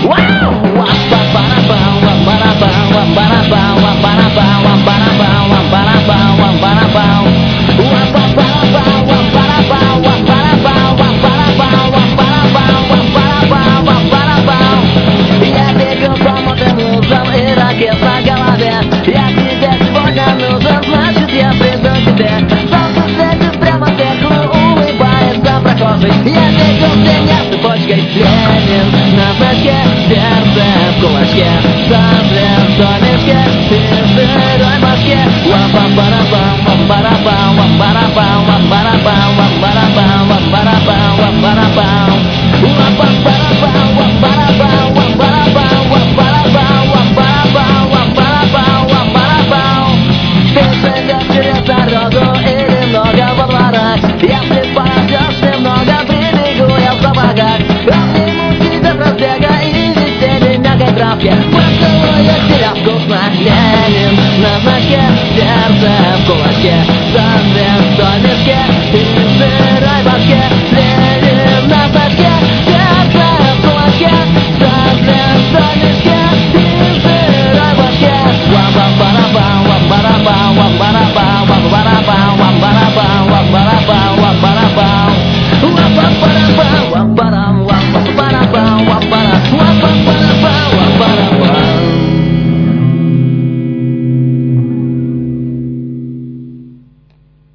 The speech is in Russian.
Я бегу по модным лужам и ракет на голове. Я тебе сегодня нужен, значит я приду к тебе. Солнце светит прямо сверху, улыбается прохожий. Я бегу в день, я цепочкой Ленин на значке, сердце в кулачке, сам в домишке, ты в сырой башке. Ва-ба-ба-ба-бам, ва-ба-ба-бам, ва-ба-ба-бам, ва-ба-ба-бам, ва-ба-ба-бам, ва-ба-ба-бам, ва-ба-ба-бам, ва-ба-ба-бам, ва-ба-ба-бам, ва-ба-ба-бам, ва-ба-ба-бам, ва-ба-ба-бам, ва-ба-ба-бам. Ты живешь через дорогу или много во дворах? Если пойдешь немного, прибегу я в сапогах. Обниму тебя с разбега и весенней мягкой травке. Поцелую тебя вкусно, Ленин на значке, сердце в кулачке, сам в домишке.